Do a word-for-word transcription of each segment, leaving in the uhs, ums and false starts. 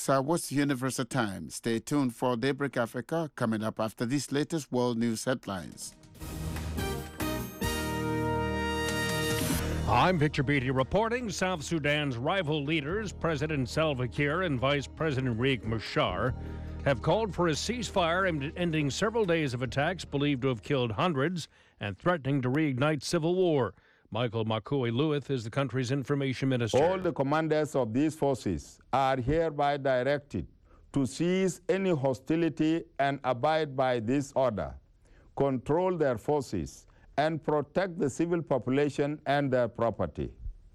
This uh, was Universal Time. Stay tuned for Daybreak Africa coming up after these latest world news headlines. I'm Victor Beatty reporting. South Sudan's rival leaders, President Salva Kiir and Vice President Riek Machar, have called for a ceasefire ending several days of attacks believed to have killed hundreds and threatening to reignite civil war. Michael Makui-Luith is the country's information minister. All the commanders of these forces are hereby directed to cease any hostility and abide by this order, control their forces, and protect the civil population and their property.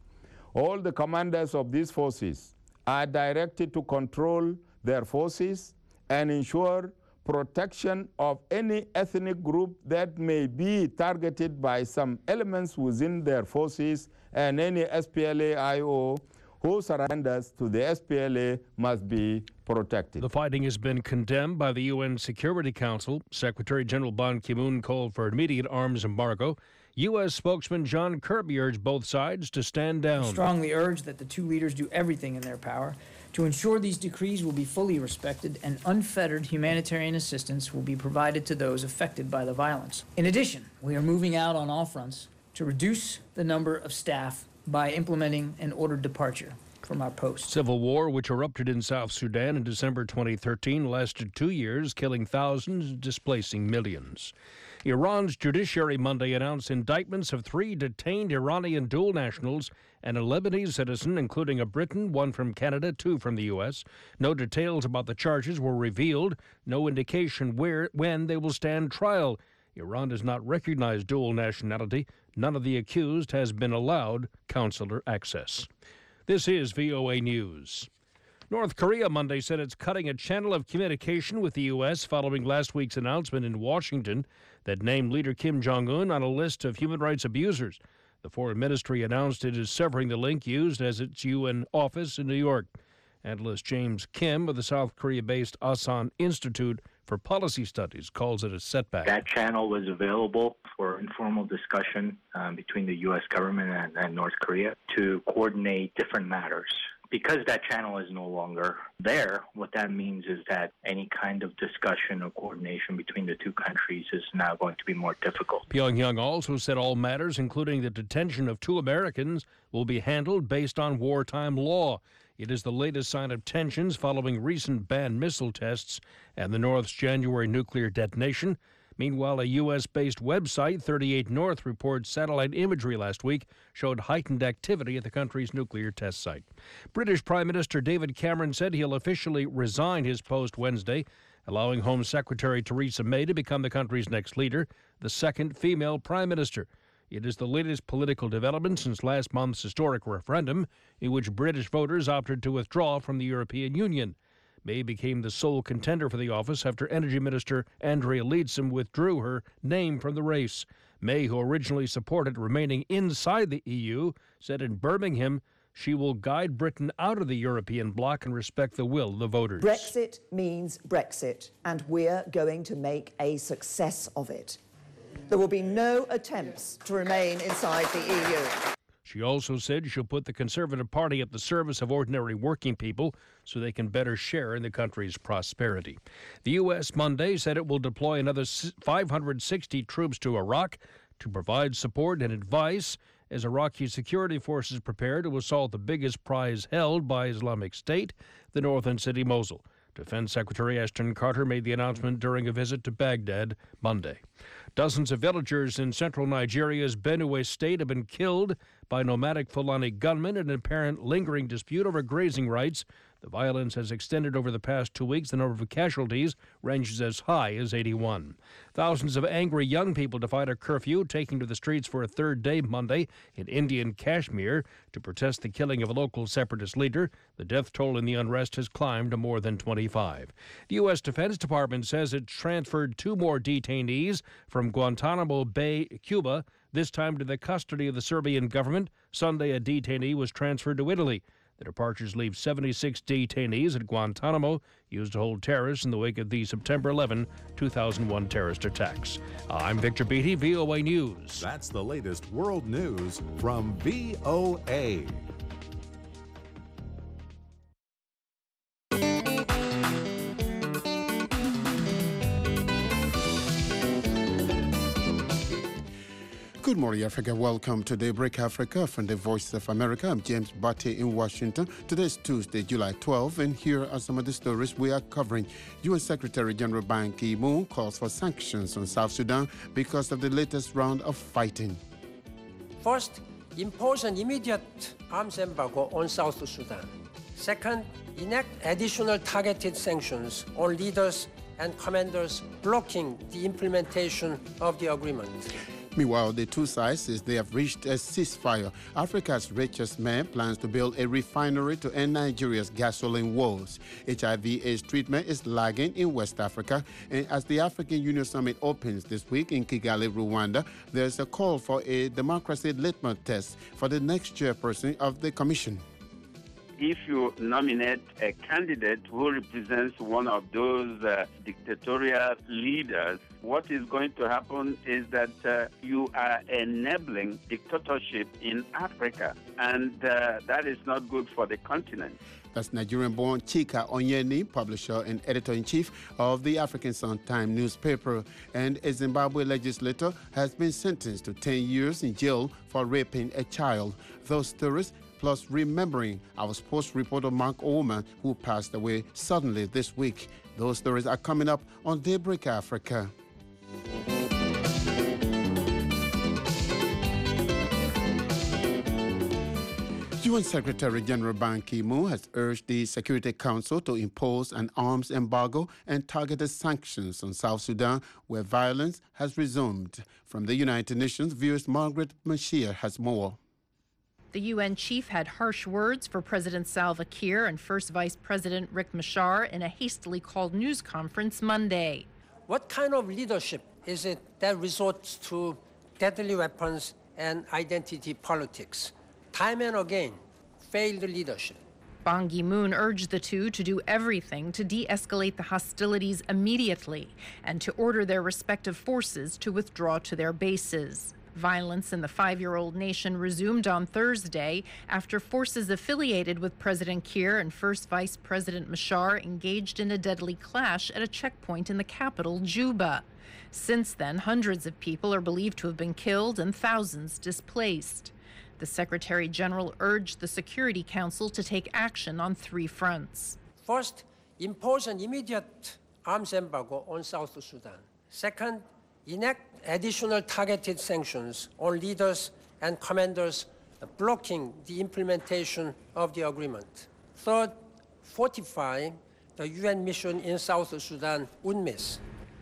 All the commanders of these forces are directed to control their forces and ensure protection of any ethnic group that may be targeted by some elements within their forces, and any S P L A I O who surrenders to the S P L A must be protected. The fighting has been condemned by the U N Security Council. Secretary General Ban Ki-moon called for immediate arms embargo. U S spokesman John Kirby urged both sides to stand down. I strongly urge that the two leaders do everything in their power to ensure these decrees will be fully respected and unfettered humanitarian assistance will be provided to those affected by the violence. In addition, we are moving out on all fronts to reduce the number of staff by implementing an ordered departure from our posts. Civil war, which erupted in South Sudan in December twenty thirteen, lasted two years, killing thousands and displacing millions. Iran's judiciary Monday announced indictments of three detained Iranian dual nationals and a Lebanese citizen, including a Briton, one from Canada, two from the U S. No details about the charges were revealed, no indication where, when they will stand trial. Iran does not recognize dual nationality. None of the accused has been allowed consular access. This is V O A News. North Korea Monday said it's cutting a channel of communication with the U S following last week's announcement in Washington that named leader Kim Jong-un on a list of human rights abusers. The foreign ministry announced it is severing the link used as its U N office in New York. Analyst James Kim of the South Korea-based Asan Institute for Policy Studies calls it a setback. That channel was available for informal discussion um, between the U S government and, and North Korea to coordinate different matters. Because that channel is no longer there, what that means is that any kind of discussion or coordination between the two countries is now going to be more difficult. Pyongyang also said all matters, including the detention of two Americans, will be handled based on wartime law. It is the latest sign of tensions following recent banned missile tests and the North's January nuclear detonation. Meanwhile, a U S-based website, thirty-eight North, reports satellite imagery last week showed heightened activity at the country's nuclear test site. British Prime Minister David Cameron said he'll officially resign his post Wednesday, allowing Home Secretary Theresa May to become the country's next leader, the second female prime minister. It is the latest political development since last month's historic referendum, in which British voters opted to withdraw from the European Union. May became the sole contender for the office after Energy Minister Andrea Leadsom withdrew her name from the race. May, who originally supported remaining inside the E U, said in Birmingham she will guide Britain out of the European bloc and respect the will of the voters. Brexit means Brexit, and we're going to make a success of it. There will be no attempts to remain inside the E U. She also said she'll put the Conservative Party at the service of ordinary working people so they can better share in the country's prosperity. The U S Monday said it will deploy another five hundred sixty troops to Iraq to provide support and advice as Iraqi security forces prepare to assault the biggest prize held by Islamic State, the northern city Mosul. Defense Secretary Ashton Carter made the announcement during a visit to Baghdad Monday. Dozens of villagers in central Nigeria's Benue state have been killed by nomadic Fulani gunmen in an apparent lingering dispute over grazing rights. The violence has extended over the past two weeks. The number of casualties ranges as high as eighty-one. Thousands of angry young people defied a curfew, taking to the streets for a third day Monday in Indian Kashmir to protest the killing of a local separatist leader. The death toll in the unrest has climbed to more than twenty-five. The U S Defense Department says it transferred two more detainees from Guantanamo Bay, Cuba, this time to the custody of the Serbian government. Sunday, a detainee was transferred to Italy. The departures leave seventy-six detainees at Guantanamo, used to hold terrorists in the wake of the September eleventh, two thousand one terrorist attacks. I'm Victor Beatty, V O A News. That's the latest world news from V O A. Good morning, Africa. Welcome to Daybreak Africa from the Voice of America. I'm James Batty in Washington. Today is Tuesday, July twelfth, and here are some of the stories we are covering. U N Secretary General Ban Ki-moon calls for sanctions on South Sudan because of the latest round of fighting. First, impose an immediate arms embargo on South Sudan. Second, enact additional targeted sanctions on leaders and commanders blocking the implementation of the agreement. Meanwhile, the two sides say they have reached a ceasefire. Africa's richest man plans to build a refinery to end Nigeria's gasoline woes. H I V AIDS treatment is lagging in West Africa. And as the African Union Summit opens this week in Kigali, Rwanda, there's a call for a democracy litmus test for the next chairperson of the commission. If you nominate a candidate who represents one of those uh, dictatorial leaders, what is going to happen is that uh, you are enabling dictatorship in Africa, and uh, that is not good for the continent. That's Nigerian-born Chika Onyeni, publisher and editor-in-chief of the African Sun Times newspaper. And a Zimbabwe legislator has been sentenced to ten years in jail for raping a child. Those stories, plus remembering our sports reporter Mark Ullman, who passed away suddenly this week. Those stories are coming up on Daybreak Africa. U N Secretary General Ban Ki-moon has urged the Security Council to impose an arms embargo and targeted sanctions on South Sudan, where violence has resumed. From the United Nations, viewers Margaret Mashir has more. The U N chief had harsh words for President Salva Kiir and First Vice President Riek Machar in a hastily called news conference Monday. What kind of leadership is it that resorts to deadly weapons and identity politics? Time and again, failed leadership. Ban Ki-moon urged the two to do everything to de-escalate the hostilities immediately and to order their respective forces to withdraw to their bases. Violence in the five-year-old nation resumed on Thursday after forces affiliated with President Kiir and First Vice President Machar engaged in a deadly clash at a checkpoint in the capital, Juba. Since then, hundreds of people are believed to have been killed and thousands displaced. The Secretary General urged the Security Council to take action on three fronts. First, impose an immediate arms embargo on South Sudan. Second, enact additional targeted sanctions on leaders and commanders blocking the implementation of the agreement. Third, fortify the U N mission in South Sudan, UNMISS.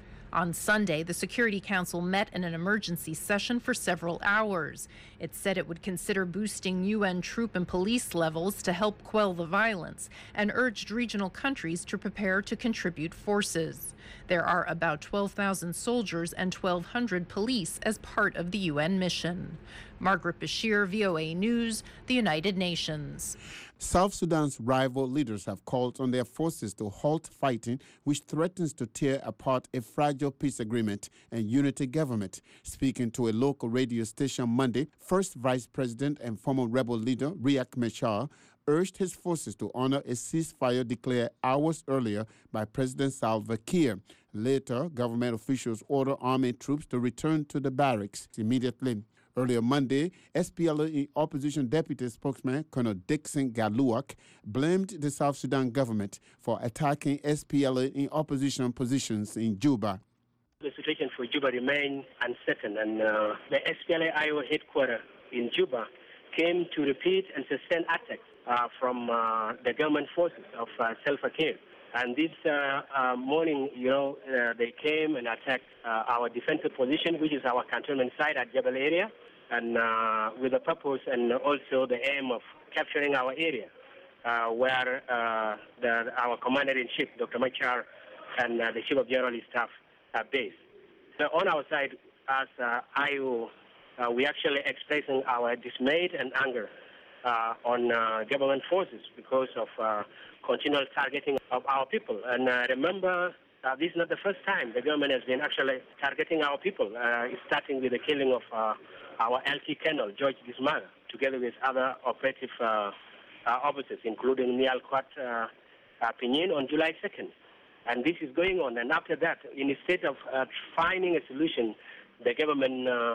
On Sunday, the Security Council met in an emergency session for several hours. It said it would consider boosting U N troop and police levels to help quell the violence and urged regional countries to prepare to contribute forces. There are about twelve thousand soldiers and twelve hundred police as part of the U N mission. Margaret Bashir, V O A News, the United Nations. South Sudan's rival leaders have called on their forces to halt fighting, which threatens to tear apart a fragile peace agreement and unity government. Speaking to a local radio station Monday, First Vice President and former rebel leader Riek Machar urged his forces to honor a ceasefire declared hours earlier by President Salva Kiir. Later, government officials ordered army troops to return to the barracks immediately. Earlier Monday, S P L A opposition deputy spokesman Colonel Dixon Galuak blamed the South Sudan government for attacking S P L A in opposition positions in Juba. The situation for Juba remains uncertain, and uh, the S P L A I O headquarters in Juba came to repeat and sustain attacks uh, from uh, the government forces of uh, Salva Kiir. And this uh, uh, morning, you know, uh, they came and attacked uh, our defensive position, which is our cantonment site at Jebel area, and uh, with the purpose and also the aim of capturing our area, uh, where uh, the, our commander-in-chief, Doctor Machar, and uh, the chief of general staff are based. So on our side, as uh, I O, uh, we actually expressing our dismay and anger uh, on uh, government forces because of uh, continual targeting of our people. And uh, remember, uh, this is not the first time the government has been actually targeting our people, uh, starting with the killing of uh, our L T Colonel, George Bismarck, together with other operative uh, uh, officers, including Nial Kwat uh, uh, Pinyin on July second. And this is going on. And after that, instead of uh, finding a solution, the government uh,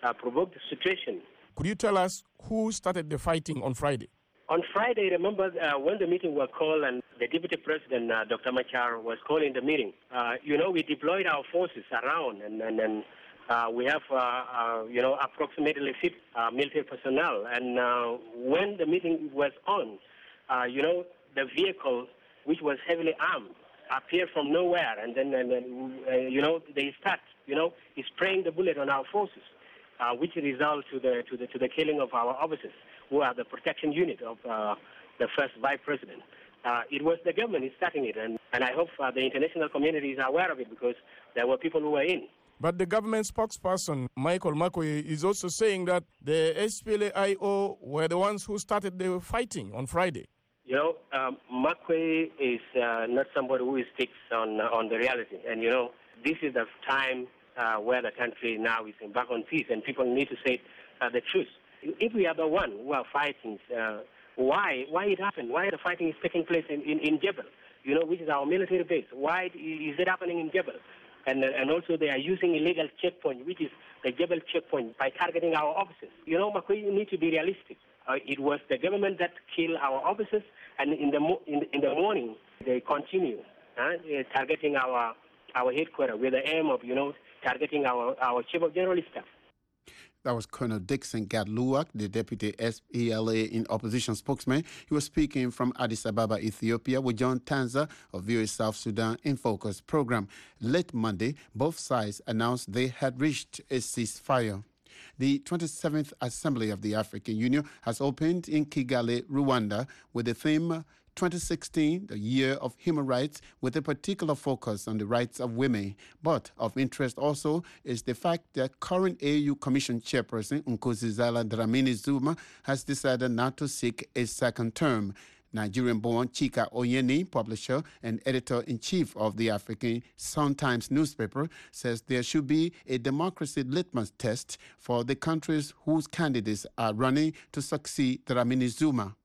uh, provoked the situation. Could you tell us who started the fighting on Friday? On Friday, remember uh, when the meeting was called and the Deputy President, uh, Doctor Machar, was calling the meeting, uh, you know, we deployed our forces around and, and, and uh, we have, uh, uh, you know, approximately fifty uh, military personnel. And uh, when the meeting was on, uh, you know, the vehicle, which was heavily armed, appeared from nowhere. And then, and then uh, you know, they start, you know, spraying the bullet on our forces, uh, which resulted to the, to, the, to the killing of our officers, who are the protection unit of uh, the first vice president. Uh, it was the government starting it, and, and I hope uh, the international community is aware of it because there were people who were in. But the government spokesperson, Michael Makuei, is also saying that the S P L A I O were the ones who started the fighting on Friday. You know, um, Makuei is uh, not somebody who sticks on, uh, on the reality. And, you know, this is the time uh, where the country now is back on peace, and people need to say uh, the truth. If we are the one who are fighting, uh, why why it happened? Why the fighting is taking place in, in, in Jebel, you know, which is our military base? Why is it happening in Jebel? And and also they are using illegal checkpoint, which is the Jebel checkpoint, by targeting our officers. You know, Makuei, you need to be realistic. Uh, it was the government that killed our officers, and in the mo- in, in the morning they continue uh, targeting our our headquarters with the aim of, you know, targeting our, our chief of general staff. That was Colonel Dixon Gadluak, the deputy S P L A in opposition spokesman. He was speaking from Addis Ababa, Ethiopia, with John Tanza of V O A South Sudan in Focus program. Late Monday, both sides announced they had reached a ceasefire. The twenty-seventh Assembly of the African Union has opened in Kigali, Rwanda, with the theme twenty sixteen, the year of human rights, with a particular focus on the rights of women. But of interest also is the fact that current A U Commission Chairperson Nkosazana Dlamini-Zuma has decided not to seek a second term. Nigerian-born Chika Oyeni, publisher and editor-in-chief of the African Sun-Times newspaper, says there should be a democracy litmus test for the countries whose candidates are running to succeed Dlamini-Zuma.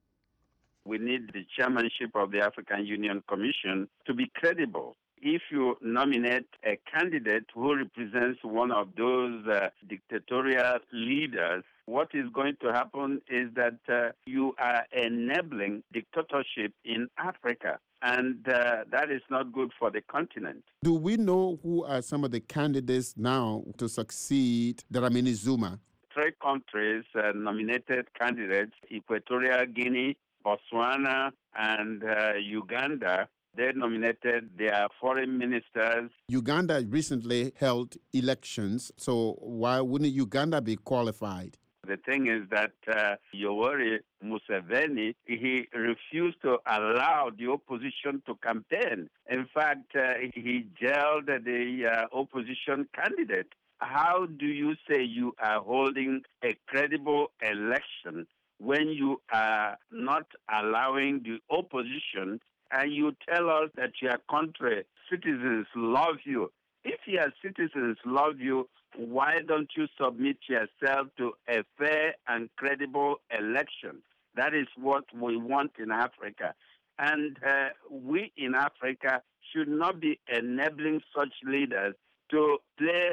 We need the chairmanship of the African Union Commission to be credible. If you nominate a candidate who represents one of those uh, dictatorial leaders, what is going to happen is that uh, you are enabling dictatorship in Africa, and uh, that is not good for the continent. Do we know who are some of the candidates now to succeed Dlamini-Zuma? Three countries uh, nominated candidates: Equatorial Guinea, Botswana, and uh, Uganda. They nominated their foreign ministers. Uganda recently held elections, so why wouldn't Uganda be qualified? The thing is that uh, Yoweri Museveni, he refused to allow the opposition to campaign. In fact, uh, he jailed the uh, opposition candidate. How do you say you are holding a credible election when you are not allowing the opposition, and you tell us that your country citizens love you? If your citizens love you, why don't you submit yourself to a fair and credible election? That is what we want in Africa. And uh, we in Africa should not be enabling such leaders to play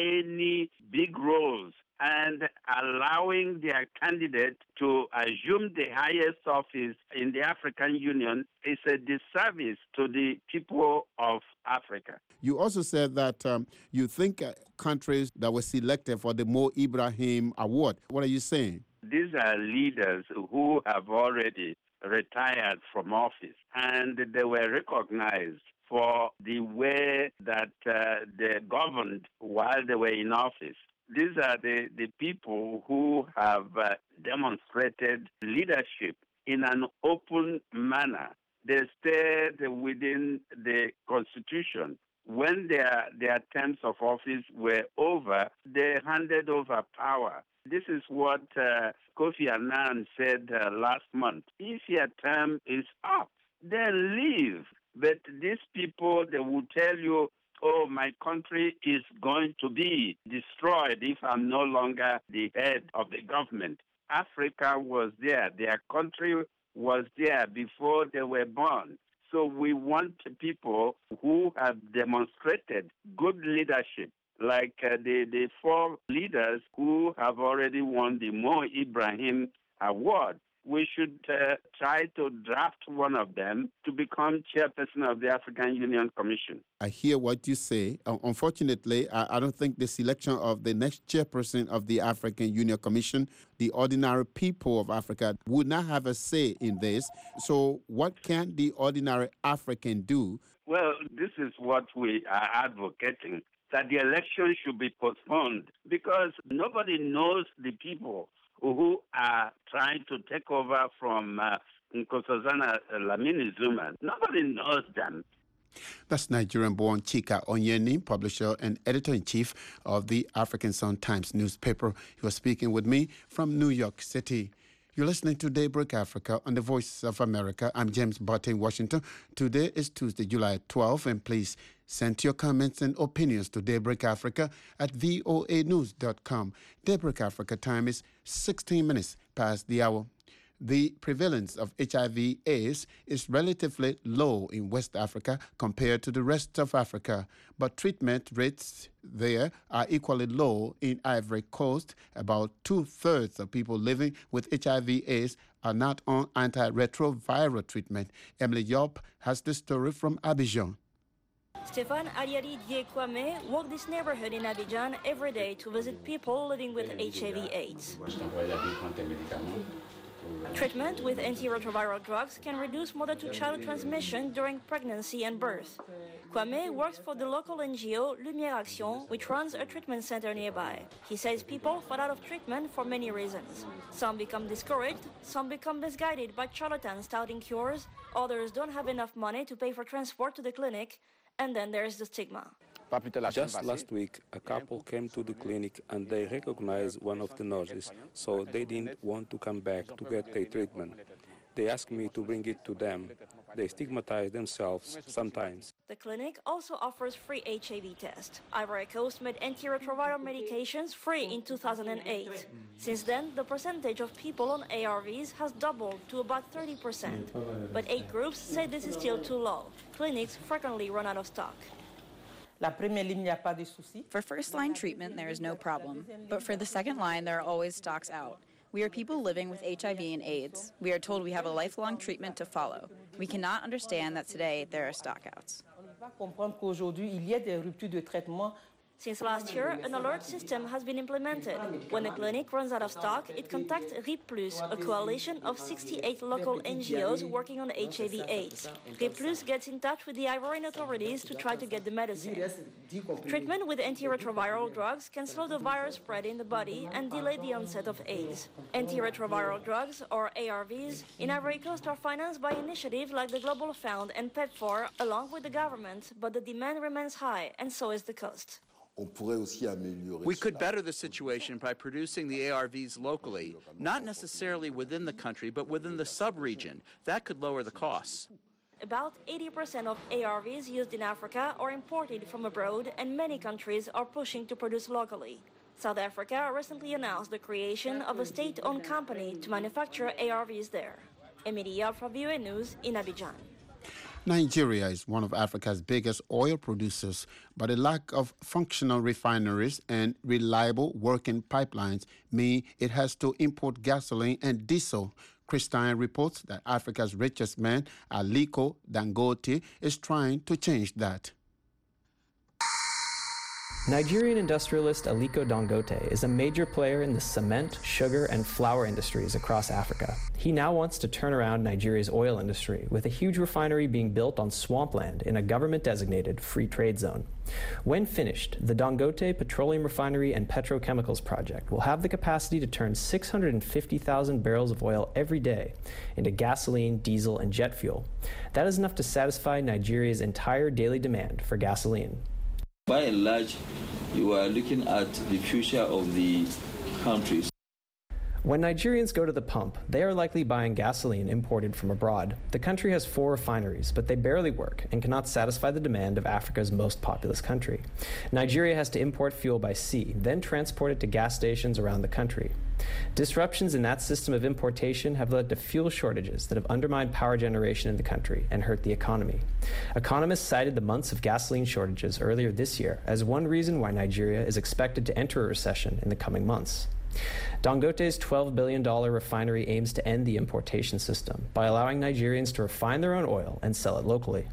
any big roles and allowing their candidate to assume the highest office in the African Union is a disservice to the people of Africa. You also said that um, you think uh, countries that were selected for the Mo Ibrahim Award. What are you saying? These are leaders who have already retired from office, and they were recognized for the way that uh, they governed while they were in office. These are the, the people who have uh, demonstrated leadership in an open manner. They stayed within the Constitution. When their, their terms of office were over, they handed over power. This is what uh, Kofi Annan said uh, last month. If your term is up, then leave. But these people, they will tell you, oh, my country is going to be destroyed if I'm no longer the head of the government. Africa was there. Their country was there before they were born. So we want people who have demonstrated good leadership like uh, the, the four leaders who have already won the Mo Ibrahim Award. We should uh, try to draft one of them to become chairperson of the African Union Commission. I hear what you say. Uh, unfortunately, I, I don't think the selection of the next chairperson of the African Union Commission, the ordinary people of Africa, would not have a say in this. So what can the ordinary African do? Well, this is what we are advocating, that the election should be postponed because nobody knows the people who are trying to take over from uh, Nkosazana Lamini Zuma. Nobody knows them. That's Nigerian-born Chika Onyeni, publisher and editor-in-chief of the African Sun Times newspaper. He was speaking with me from New York City. You're listening to Daybreak Africa on the Voice of America. I'm James Barton in Washington. Today is Tuesday, July twelfth, and please send your comments and opinions to Daybreak Africa at voa news dot com. Daybreak Africa time is sixteen minutes past the hour. The prevalence of H I V AIDS is relatively low in West Africa compared to the rest of Africa, but treatment rates there are equally low in Ivory Coast. About two-thirds of people living with H I V AIDS are not on antiretroviral treatment. Emily Yop has the story from Abidjan. Stéphane Aliari Dié-Kwame walked this neighborhood in Abidjan every day to visit people living with H I V AIDS. Treatment with antiretroviral drugs can reduce mother-to-child transmission during pregnancy and birth. Kwame works for the local N G O Lumière Action, which runs a treatment center nearby. He says people fall out of treatment for many reasons. Some become discouraged, some become misguided by charlatans touting cures, others don't have enough money to pay for transport to the clinic, and then there's the stigma. Just last week, a couple came to the clinic and they recognized one of the nurses, so they didn't want to come back to get their treatment. They asked me to bring it to them. They stigmatize themselves sometimes. The clinic also offers free H I V tests. Ivory Coast made antiretroviral medications free in two thousand eight. Since then, the percentage of people on A R Vs has doubled to about thirty percent. But aid groups say this is still too low. Clinics frequently run out of stock. For first-line treatment, there is no problem. But for the second line, there are always stocks out. We are people living with H I V and AIDS. We are told we have a lifelong treatment to follow. We cannot understand that today there are stockouts. Since last year, an alert system has been implemented. When a clinic runs out of stock, it contacts RIPLUS, a coalition of sixty-eight local N G Os working on H I V AIDS. RIPLUS gets in touch with the Ivorian authorities to try to get the medicine. Treatment with antiretroviral drugs can slow the virus spread in the body and delay the onset of AIDS. Antiretroviral drugs, or A R Vs, in Ivory Coast are financed by initiatives like the Global Fund and PEPFAR, along with the government, but the demand remains high, and so is the cost. We could better the situation by producing the A R Vs locally, not necessarily within the country, but within the sub-region. That could lower the costs. About eighty percent of A R Vs used in Africa are imported from abroad, and many countries are pushing to produce locally. South Africa recently announced the creation of a state-owned company to manufacture A R Vs there. Emilia from V O A News in Abidjan. Nigeria is one of Africa's biggest oil producers, but a lack of functional refineries and reliable working pipelines mean it has to import gasoline and diesel. Christine reports that Africa's richest man, Aliko Dangote, is trying to change that. Nigerian industrialist Aliko Dangote is a major player in the cement, sugar, and flour industries across Africa. He now wants to turn around Nigeria's oil industry, with a huge refinery being built on swampland in a government-designated free trade zone. When finished, the Dangote Petroleum Refinery and Petrochemicals project will have the capacity to turn six hundred fifty thousand barrels of oil every day into gasoline, diesel, and jet fuel. That is enough to satisfy Nigeria's entire daily demand for gasoline. By and large, you are looking at the future of the countries. When Nigerians go to the pump, they are likely buying gasoline imported from abroad. The country has four refineries, but they barely work and cannot satisfy the demand of Africa's most populous country. Nigeria has to import fuel by sea, then transport it to gas stations around the country. Disruptions in that system of importation have led to fuel shortages that have undermined power generation in the country and hurt the economy. Economists cited the months of gasoline shortages earlier this year as one reason why Nigeria is expected to enter a recession in the coming months. Dangote's twelve billion dollars refinery aims to end the importation system by allowing Nigerians to refine their own oil and sell it locally.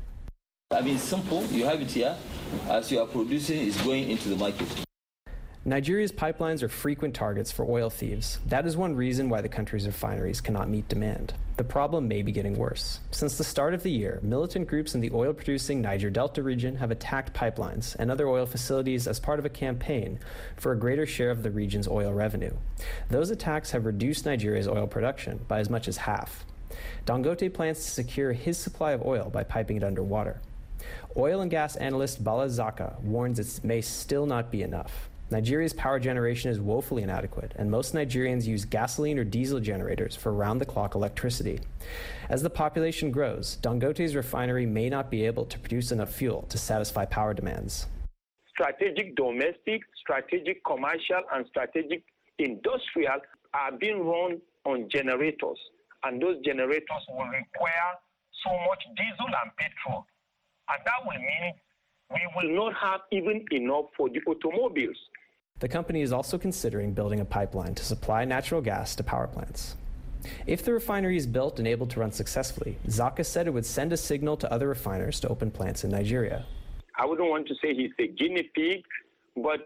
I mean, simple, you have it here. As you are producing, it's going into the market. Nigeria's pipelines are frequent targets for oil thieves. That is one reason why the country's refineries cannot meet demand. The problem may be getting worse. Since the start of the year, militant groups in the oil-producing Niger Delta region have attacked pipelines and other oil facilities as part of a campaign for a greater share of the region's oil revenue. Those attacks have reduced Nigeria's oil production by as much as half. Dangote plans to secure his supply of oil by piping it underwater. Oil and gas analyst Bala Zaka warns it may still not be enough. Nigeria's power generation is woefully inadequate, and most Nigerians use gasoline or diesel generators for round-the-clock electricity. As the population grows, Dangote's refinery may not be able to produce enough fuel to satisfy power demands. Strategic domestic, strategic commercial, and strategic industrial are being run on generators, and those generators will require so much diesel and petrol, and that will mean we will not have even enough for the automobiles. The company is also considering building a pipeline to supply natural gas to power plants. If the refinery is built and able to run successfully, Zaka said it would send a signal to other refiners to open plants in Nigeria. I wouldn't want to say he's a guinea pig, but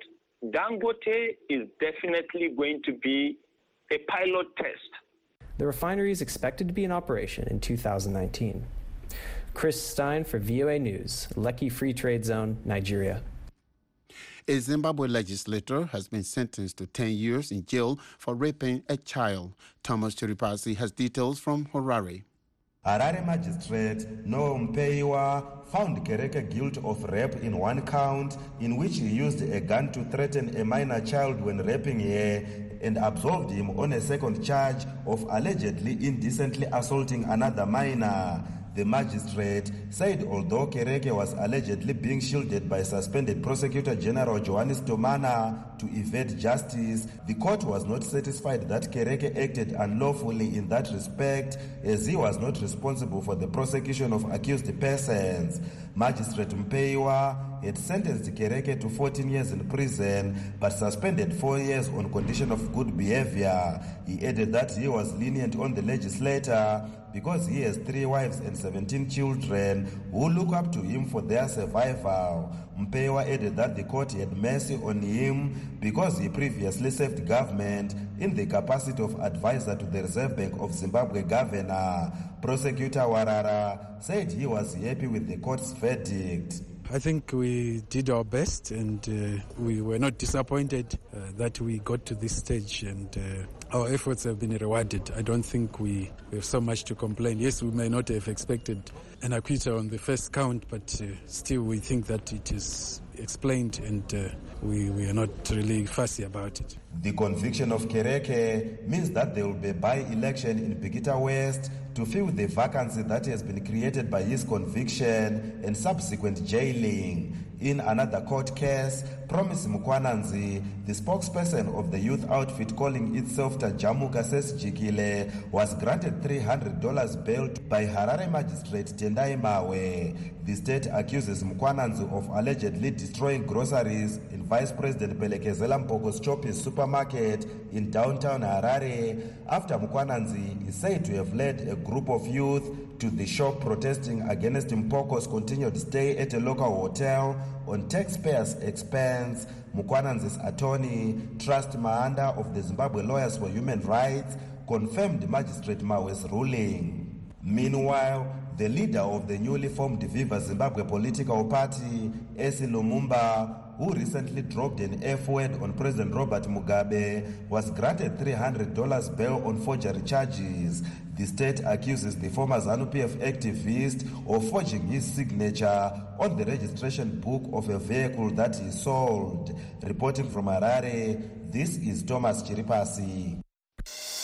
Dangote is definitely going to be a pilot test. The refinery is expected to be in operation in two thousand nineteen. Chris Stein for V O A News, Lekki Free Trade Zone, Nigeria. A Zimbabwe legislator has been sentenced to ten years in jail for raping a child. Thomas Chiripasi has details from Harare. Harare magistrate Noah Mpeiwa found Kereke guilty of rape in one count in which he used a gun to threaten a minor child when raping her, and absolved him on a second charge of allegedly indecently assaulting another minor. The magistrate said although Kereke was allegedly being shielded by suspended Prosecutor General Johannes Tomana to evade justice, the court was not satisfied that Kereke acted unlawfully in that respect, as he was not responsible for the prosecution of accused persons. Magistrate Mpeiwa had sentenced Kereke to fourteen years in prison, but suspended four years on condition of good behavior. He added that he was lenient on the legislator because he has three wives and seventeen children who look up to him for their survival. Mpeiwa added that the court had mercy on him because he previously served government in the capacity of advisor to the Reserve Bank of Zimbabwe governor. Prosecutor Warara said he was happy with the court's verdict. I think we did our best, and uh, we were not disappointed uh, that we got to this stage, and uh, our efforts have been rewarded. I don't think we, we have so much to complain. Yes, we may not have expected an acquittal on the first count, but uh, still we think that it is explained, and uh, we, we are not really fussy about it. The conviction of Kereke means that there will be a by-election in Bigita West to fill the vacancy that has been created by his conviction and subsequent jailing. In another court case, Promise Mukwananzi, the spokesperson of the youth outfit calling itself Tajamuka Sesjikile, was granted three hundred dollars bail by Harare magistrate Tendai Mawe. The state accuses Mukwananzi of allegedly destroying groceries in Vice President Pelekezela Mpoko's Choppy's supermarket in downtown Harare, after Mukwananzi is said to have led a group of youth to the shop protesting against Mpoko's continued stay at a local hotel on taxpayers' expense. Mukwananzi's attorney, Trust Maanda of the Zimbabwe Lawyers for Human Rights, confirmed Magistrate Mawe's ruling. Meanwhile, the leader of the newly formed Viva Zimbabwe political party, Esi Lumumba, who recently dropped an F-word on President Robert Mugabe, was granted three hundred dollars bail on forgery charges. The state accuses the former ZANU-P F activist of forging his signature on the registration book of a vehicle that he sold. Reporting from Harare, this is Thomas Chiripasi.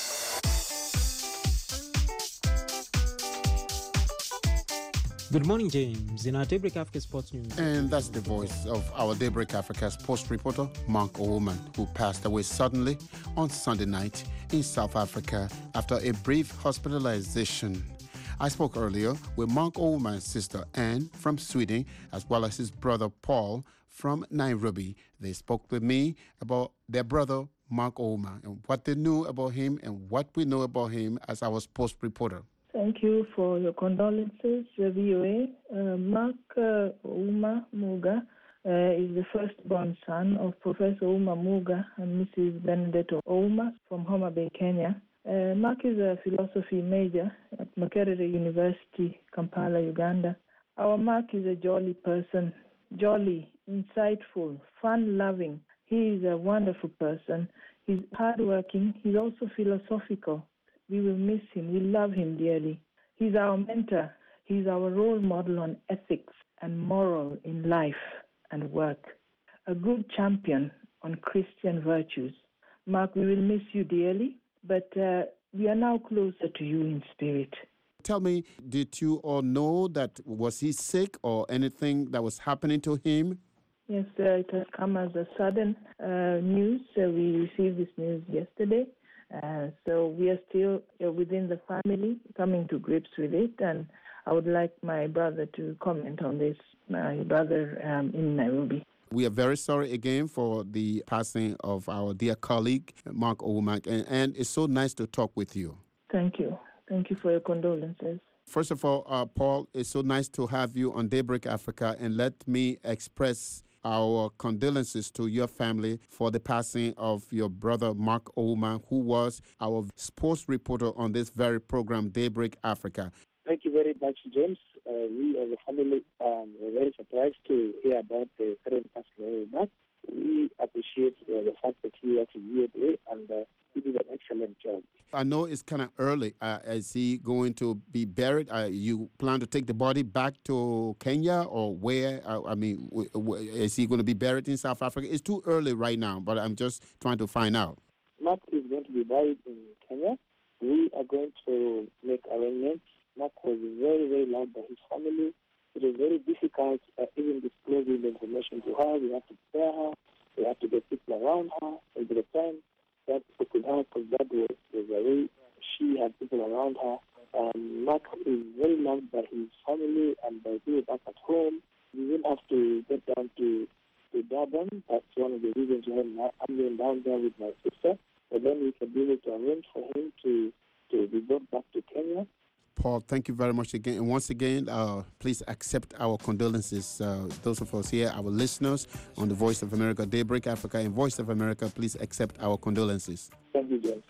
Good morning, James. In our Daybreak Africa Sports News. And that's the voice of our Daybreak Africa sports reporter, Mark Owoman, who passed away suddenly on Sunday night in South Africa after a brief hospitalization. I spoke earlier with Mark Owoman's sister Anne from Sweden, as well as his brother Paul from Nairobi. They spoke with me about their brother, Mark Owoman, and what they knew about him and what we know about him as our sports reporter. Thank you for your condolences, V O A. Uh, Mark uh, Ouma Muga uh, is the firstborn son of Professor Ouma Muga and Missus Benedetto Ouma from Homa Bay, Kenya. Uh, Mark is a philosophy major at Makerere University, Kampala, Uganda. Our Mark is a jolly person, jolly, insightful, fun-loving. He is a wonderful person. He's hardworking. He's also philosophical. We will miss him. We love him dearly. He's our mentor. He's our role model on ethics and moral in life and work. A good champion on Christian virtues. Mark, we will miss you dearly, but uh, we are now closer to you in spirit. Tell me, did you all know that was he sick or anything that was happening to him? Yes, uh, it has come as a sudden uh, news. Uh, we received this news yesterday. Uh, so we are still uh, within the family coming to grips with it, and I would like my brother to comment on this, my brother um, in Nairobi. We are very sorry again for the passing of our dear colleague, Mark Owoman, and, and it's so nice to talk with you. Thank you. Thank you for your condolences. First of all, uh, Paul, it's so nice to have you on Daybreak Africa, and let me express our condolences to your family for the passing of your brother, Mark Owoman, who was our sports reporter on this very program, Daybreak Africa. Thank you very much, James. Uh, we as a family um, were very surprised to hear about the current passing of Mark. We appreciate uh, the fact that he was here today, and uh, he did an excellent job. I know it's kind of early. Uh, is he going to be buried? Uh, you plan to take the body back to Kenya or where? Uh, I mean, w- w- is he going to be buried in South Africa? It's too early right now, but I'm just trying to find out. Mark is going to be buried in Kenya. We are going to make arrangements. Mark was very, very loved by his family. It is very difficult uh, even disclosing the information to her. We have to prepare her. We have to get people around her. And by the time that we could have, because that was, was a way she had people around her. Um, Mark is very loved by his family and by people back at home. We will have to get down to, to Durban. That's one of the reasons why I'm going down there with my sister. And then we can be able to arrange for him to, to be brought back to Kenya. Paul, thank you very much again. And once again, uh, please accept our condolences. Uh, those of us here, our listeners on the Voice of America, Daybreak Africa, and Voice of America, please accept our condolences. Thank you, James.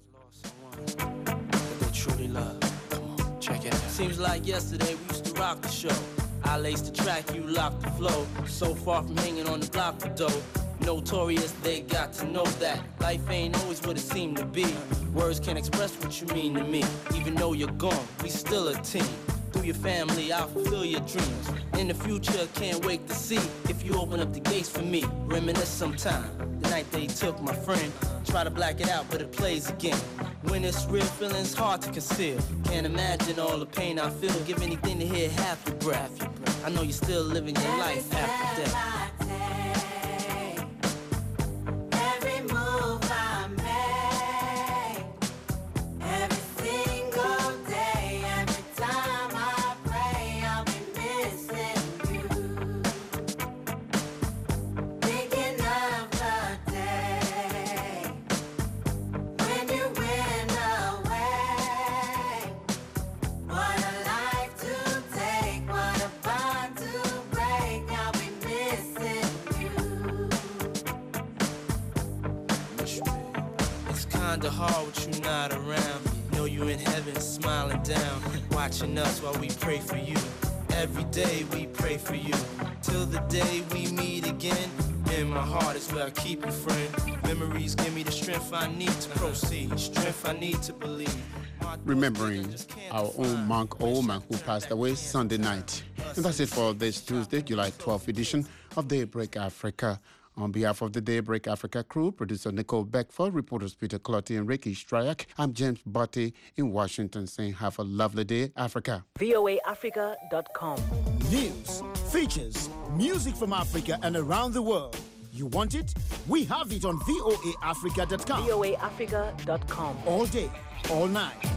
They truly love. Come on, check it out. Seems like yesterday we used to rock the show. I laced the track, you locked the flow. So far from hanging on the block for dough. Notorious, they got to know that life ain't always what it seemed to be. Words can't express what you mean to me. Even though you're gone, we still a team. Through your family, I'll fulfill your dreams. In the future, can't wait to see if you open up the gates for me. Reminisce sometime. The night they took my friend. Try to black it out, but it plays again. When it's real, feeling's hard to conceal. Can't imagine all the pain I feel. Give anything to hear half your breath. I know you're still living your life after death. Kinda hard with you not around. Know you in heaven smiling down, watching us while we pray for you. Every day we pray for you, till the day we meet again. In my heart is where I keep you, friend. Memories give me the strength I need to proceed, strength I need to believe. Remembering our own Mark Owoman, who passed away Sunday night. And that's it for this Tuesday, July twelfth edition of Daybreak Africa On behalf of the Daybreak Africa crew, producer Nicole Beckford, reporters Peter Clotty and Ricky Stryak, I'm James Botti in Washington saying have a lovely day, Africa. V O A Africa dot com. News, features, music from Africa and around the world. You want it? We have it on V O A Africa dot com. V O A Africa dot com. All day, all night.